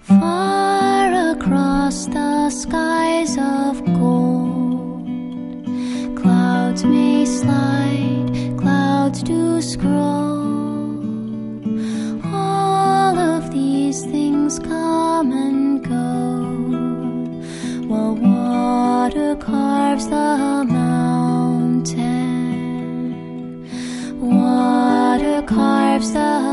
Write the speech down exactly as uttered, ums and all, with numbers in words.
Far across the skies of gold, clouds may slide, clouds do scroll. All of these things come and go, while water carves the mountain. Water carves the